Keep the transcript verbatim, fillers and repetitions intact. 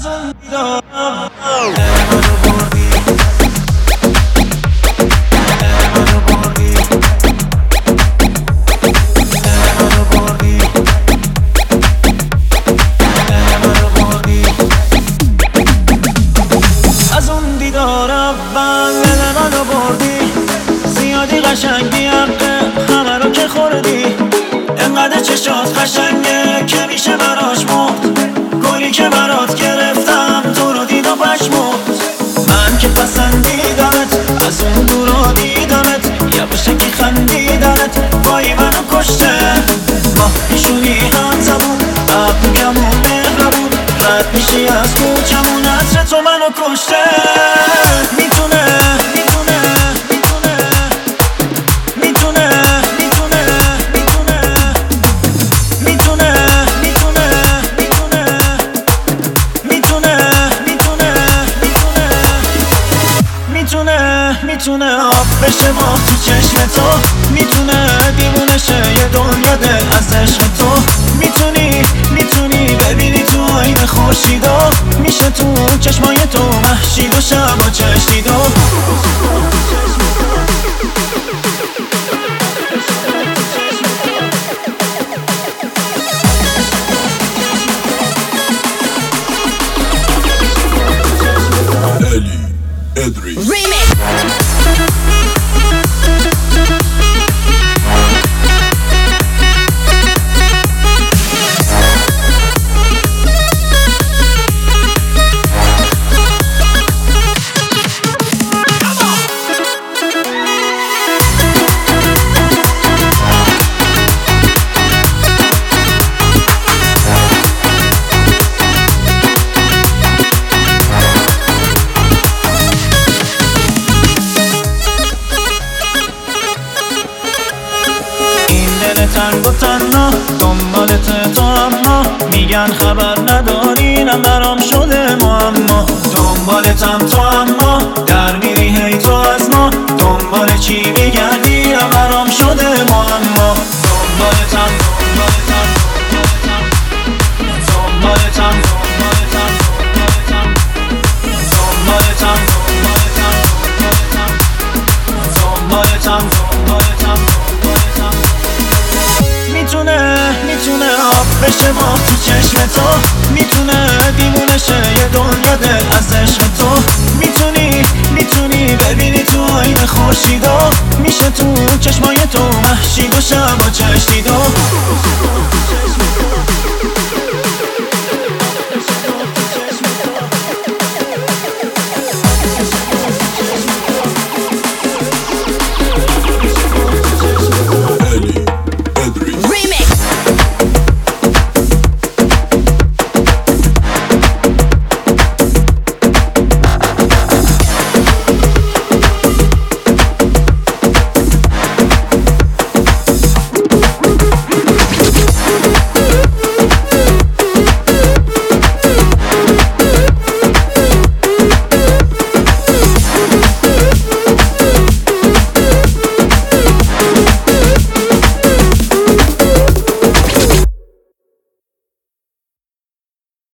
از اون دیدارم قشنگی حقه همه رو که خوردی، انقدر چشات قشنگه که میشه براش مرد. گلی که برات گرفتم تو رو دید و پشمرد. من که پسندیدمت از اون دورا دیدمت، یواشکی خندیدمت وای منو کشته. ما پیشونی هم زبون ابروگمون مهربون، رد میشی از کوچمون عطر تو منو کشته. میتونه میتونه آب بشه ما تو چشم تو، میتونه دیوونه شه یه دنیا دل از عشق تو. میتونی میتونی ببینی تو آینه خورشیدو، میشه تو چشمای تو مهشید و شبا چشیدو. Remix. تنگ و تنها دنبالت تو، اما میگن خبر ندارینم برام شده معما. دنبالتم تو اما در میری هی تو از ما، دنبال چی میگردی برام شده معما. دنبالتم دنبالتم دنبالتم دنبالتم دنبالتم دنبالتم دنبالتم. میتونه میتونه آب بشه ما تو چشم تو، میتونه دیوونه شه یه دنیا دل از عشق تو. میتونی میتونی ببینی تو آینه خورشیدو، میشه تو چشمای تو مهشید و شبا چشیدو.